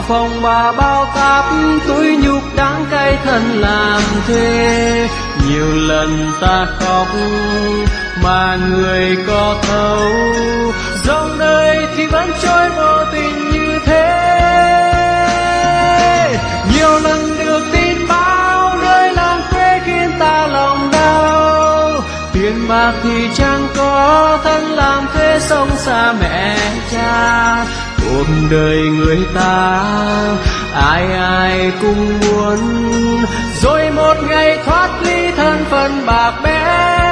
phòng bà bao cát, túi nhục đắng cay thân làm thuê. Nhiều lần ta khóc mà người có thấu, dòng đời thì vẫn trôi vô tình như thế. Nhiều lần được tin báo nơi làng quê khiến ta lòng đau, tiền bạc thì chẳng có, thân làm thuê sống xa mẹ cha. Cuộc đời người ta ai ai cũng muốn, rồi một ngày thoát ly thân phận bạc bẽo.